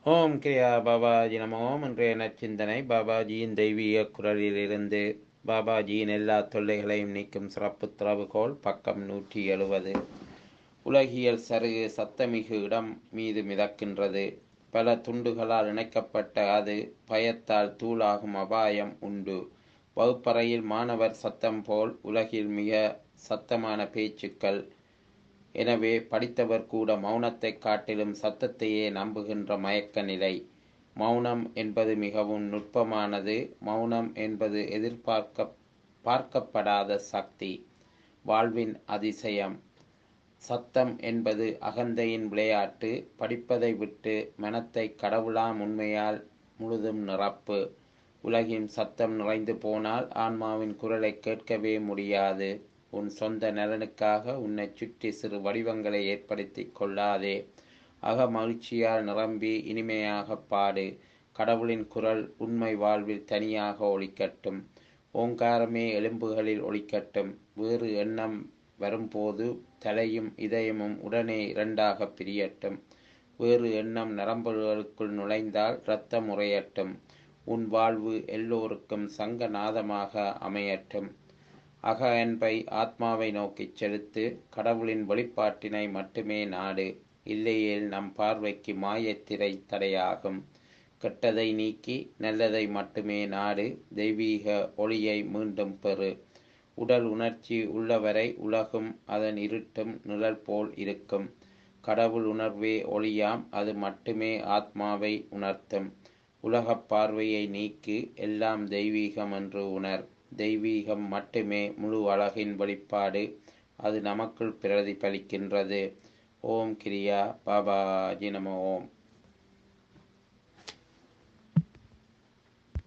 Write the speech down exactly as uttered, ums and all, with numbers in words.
ஓம் கிரியா பாபாஜி நம ஓம் இன்றைய நற்சிந்தனை பாபாஜியின் தெய்வீக குரலிலிருந்து. பாபாஜியின் எல்லா தொல்லைகளையும் நீக்கும் சிறப்பு திறவுகோல், பக்கம் நூற்றி எழுபது. உலகியல் சருகு சத்தமிகு இடம் மீது மிதக்கின்றது. பல துண்டுகளால் இணைக்கப்பட்ட அது பயத்தால் தூளாகும் அபாயம் உண்டு. வகுப்பறையில் மாணவர் சத்தம் போல் உலகில் மிக சத்தமான பேச்சுக்கள். எனவே படித்தவர் கூட மௌனத்தை காட்டிலும் சத்தத்தையே நம்புகின்ற மயக்க நிலை. மௌனம் என்பது மிகவும் நுட்பமானது. மௌனம் என்பது எதிர்பார்க்க பார்க்கப்படாத சக்தி, வாழ்வின் அதிசயம். சத்தம் என்பது அகந்தையின் விளையாட்டு. படிப்பதை விட்டு மனத்தை கடவுளாம் உண்மையால் முழுதும் நிரப்பு. உலகின் சத்தம் நிறைந்து போனால் ஆன்மாவின் குரலை கேட்கவே முடியாது. உன் சொந்த நலனுக்காக உன்னை சுற்றி சிறு வடிவங்களை ஏற்படுத்தி கொள்ளாதே. அக மகிழ்ச்சியால் நிரம்பி இனிமையாக பாடு. கடவுளின் குரல் உண்மை வாழ்வில் தனியாக ஒலிக்கட்டும். ஓங்காரமே எலும்புகளில் ஒலிக்கட்டும். வேறு எண்ணம் வரும்போது தலையும் இதயமும் உடனே இரண்டாக பிரியட்டும். வேறு எண்ணம் நரம்புகளுக்குள் நுழைந்தால் இரத்தம் உறையட்டும். உன் வாழ்வு எல்லோருக்கும் சங்கநாதமாக அமையட்டும். அக அன்பை ஆத்மாவை நோக்கிச் செலுத்து. கடவுளின் வெளிப்பாட்டினை மட்டுமே நாடு. இல்லையேல் நம் பார்வைக்கு மாயத்திரை தடையாகும். கெட்டதை நீக்கி நல்லதை மட்டுமே நாடு. தெய்வீக ஒளியை மீண்டும் பெறு. உடல் உணர்ச்சி உள்ளவரை உலகும் அதன் இருட்டும் நிழல் போல் இருக்கும். கடவுள் உணர்வே ஒளியாம். அது மட்டுமே ஆத்மாவை உணர்த்தும். உலகப் பார்வையை நீக்கு. எல்லாம் தெய்வீகம் என்று உணர். தெய்வீகம் மட்டுமே முழு அழகின் வெளிப்பாடு. அது நமக்குள் பிரதிபலிக்கின்றது. ஓம் கிரியா பாபாஜி நம ஓம்.